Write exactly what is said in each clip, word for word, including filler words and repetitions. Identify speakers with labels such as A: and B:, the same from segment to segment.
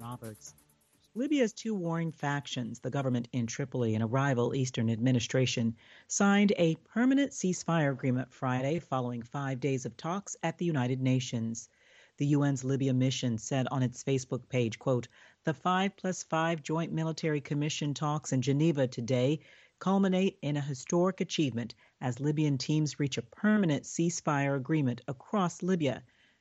A: Roberts. Libya's two warring factions, the government in Tripoli and a rival Eastern administration, signed a permanent ceasefire agreement Friday following five days of talks at the United Nations. The U N's Libya mission said on its Facebook page, quote, "The five plus five Joint Military Commission talks in Geneva today culminate in a historic achievement as Libyan teams reach a permanent ceasefire agreement across Libya,"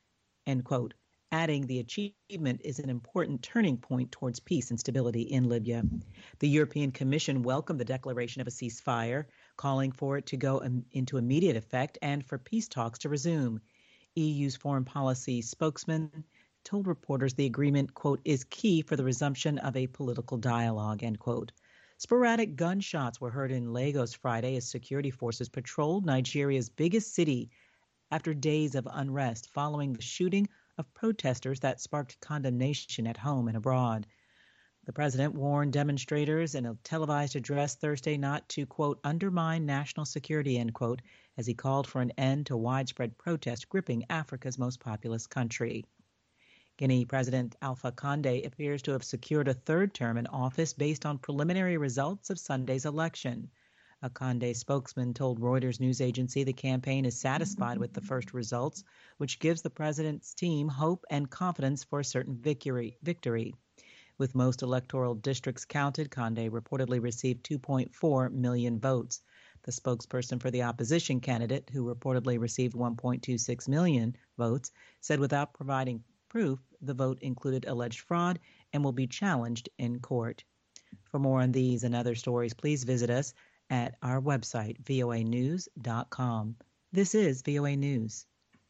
A: end quote, adding the achievement is an important turning point towards peace and stability in Libya. The European Commission welcomed the declaration of a ceasefire, calling for it to go into immediate effect and for peace talks to resume. E U's foreign policy spokesman told reporters the agreement, quote, "is key for the resumption of a political dialogue," end quote. Sporadic gunshots were heard in Lagos Friday as security forces patrolled Nigeria's biggest city after days of unrest following the shooting of protesters that sparked condemnation at home and abroad. The president warned demonstrators in a televised address Thursday not to, quote, "undermine national security," end quote, as he called for an end to widespread protest gripping Africa's most populous country. Guinea President Alpha Condé appears to have secured a third term in office based on preliminary results of Sunday's election. A Condé spokesman told Reuters news agency the campaign is satisfied with the first results, which gives the president's team hope and confidence for a certain victory. victory. With most electoral districts counted, Condé reportedly received two point four million votes. The spokesperson for the opposition candidate, who reportedly received one point two six million votes, said without providing proof, the vote included alleged fraud and will be challenged in court. For more on these and other stories, please visit us at our website, V O A news dot com. This is V O A News.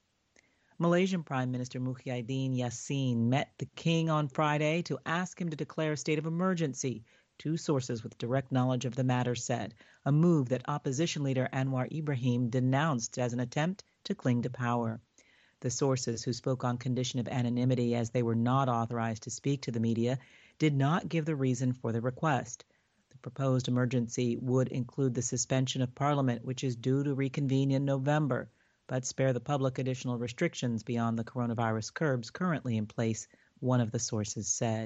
A: Malaysian Prime Minister Muhyiddin Yassin met the king on Friday to ask him to declare a state of emergency, two sources with direct knowledge of the matter said, a move that opposition leader Anwar Ibrahim denounced as an attempt to cling to power. The sources, who spoke on condition of anonymity as they were not authorized to speak to the media, did not give the reason for the request. The proposed emergency would include the suspension of Parliament, which is due to reconvene in November, but spare the public additional restrictions beyond the coronavirus curbs currently in place, one of the sources said.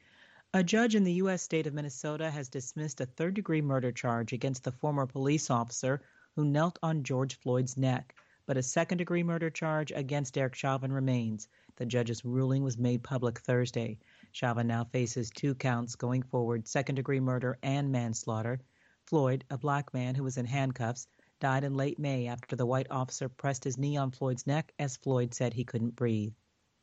A: A judge in the U S state of Minnesota has dismissed a third-degree murder charge against the former police officer who knelt on George Floyd's neck, but a second-degree murder charge against Derek Chauvin remains. The judge's ruling was made public Thursday. Chauvin now faces two counts going forward, second-degree murder and manslaughter. Floyd, a black man who was in handcuffs, died in late May after the white officer pressed his knee on Floyd's neck as Floyd said he couldn't breathe.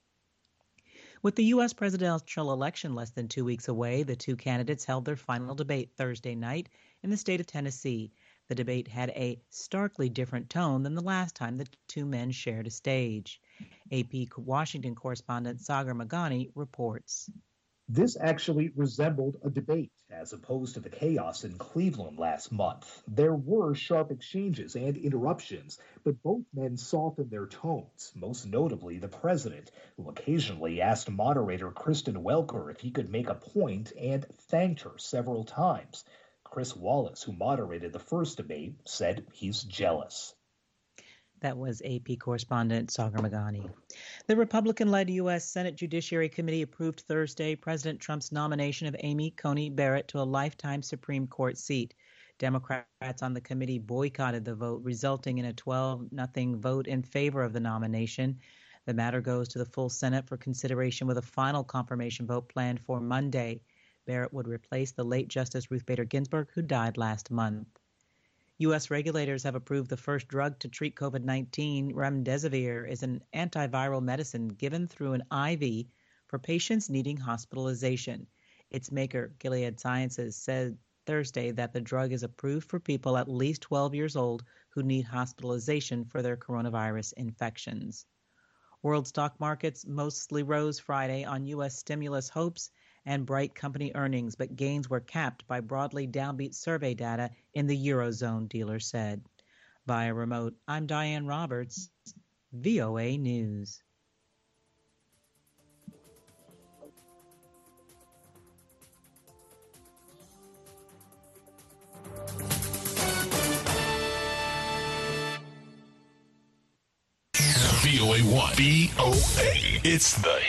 A: With the U S presidential election less than two weeks away, the two candidates held their final debate Thursday night in the state of Tennessee. The debate had a starkly different tone than the last time the two men shared a stage. A P Washington correspondent Sagar Magani reports.
B: This actually resembled a debate, as opposed to the chaos in Cleveland last month. There were sharp exchanges and interruptions, but both men softened their tones, most notably the president, who occasionally asked moderator Kristen Welker if he could make a point and thanked her several times. Chris Wallace, who moderated the first debate, said he's jealous.
A: That was A P correspondent Sagar Magani. The Republican-led U S Senate Judiciary Committee approved Thursday President Trump's nomination of Amy Coney Barrett to a lifetime Supreme Court seat. Democrats on the committee boycotted the vote, resulting in a twelve nothing vote in favor of the nomination. The matter goes to the full Senate for consideration with a final confirmation vote planned for Monday. Barrett would replace the late Justice Ruth Bader Ginsburg, who died last month. U S regulators have approved the first drug to treat COVID nineteen. Remdesivir is an antiviral medicine given through an I V for patients needing hospitalization. Its maker, Gilead Sciences, said Thursday that the drug is approved for people at least twelve years old who need hospitalization for their coronavirus infections. World stock markets mostly rose Friday on U S stimulus hopes and bright company earnings, but gains were capped by broadly downbeat survey data in the Eurozone, dealers said. Via remote, I'm Diane Roberts, V O A News.
C: V O A one. V O A. It's the